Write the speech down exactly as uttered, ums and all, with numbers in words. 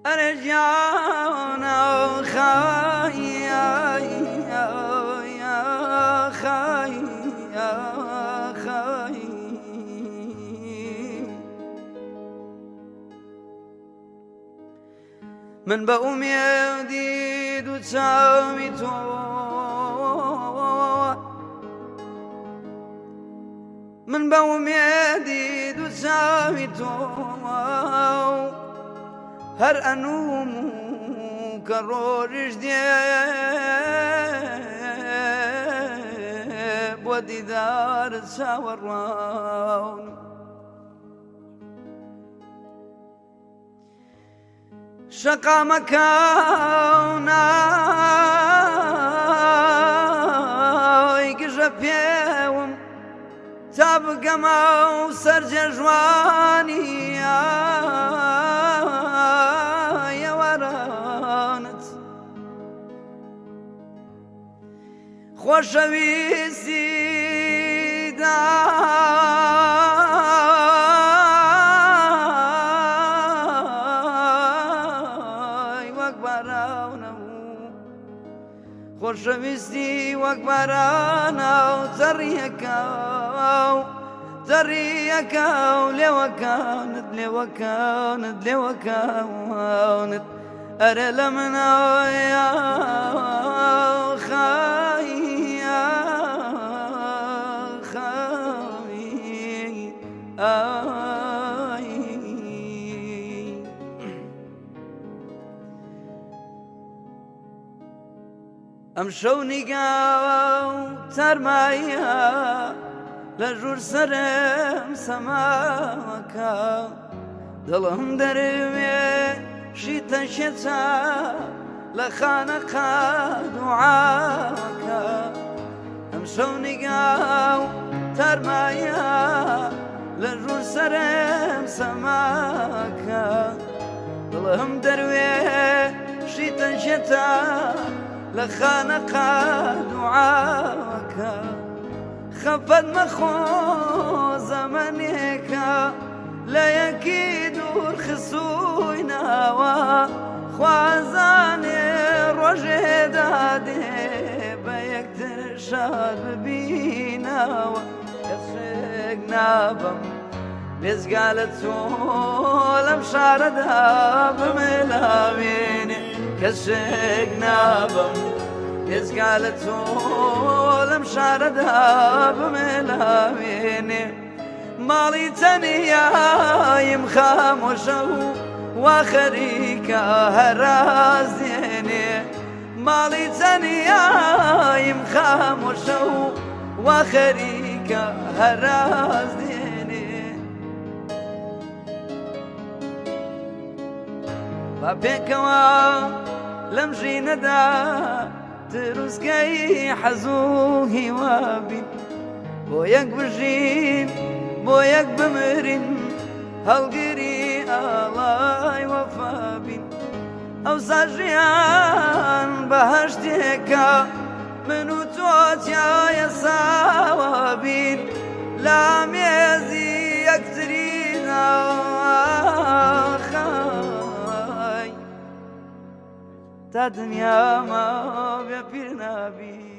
أرجعنا خاي يا خاي يا خاي من بقوم يديد وتساوي تو من بقوم يديد وتساوي تو هر أنوم كرورش ديب ودي دار ساوران شقا مكاونا يقجا بيوم تابقى ماو سرج جواني يا ورانت خوشويسي خوشویستی وەک بارانە و زەڕیەکەو زەڕیەکەو لێوەکەونت لێوەکەونت لێوەکەونت ئەرە لە منەوەیە خاویە خاوی ئای ئەم شەو نیگاوە و تەرمایە لە ژوور سەرم سەماکە دڵم دەروێ شیتە شێچە لە خانەقا دوعاکە ئەم شەو نیگاو تەرمایە لە ژوور سەرم سەماکە دڵم دەروێ شیتە شێچە لخانقا دعاك خفت مخو زمنك لا يكيد خصوينا وخوازاني رجدادي بيكتر شاد بينا وكسرقنا بم بيزقالت سولم شاردها بملاويني كسرقنا بم بيزقالت سولم شاردها بملاويني مالي تنيا يمخاموشو واخريكا هرازيني مالي تنيا يمخاموشو واخريكا هرازيني بابيكوا لمجينا دا تروسكي حزوهي وابين بويك بجين بويك بمرين هالقري الله وفابين او ساجيان بهشتكا منو توت يا يساوابين لا ميزي يكترينا تا دنیا ما بیا پیر نبی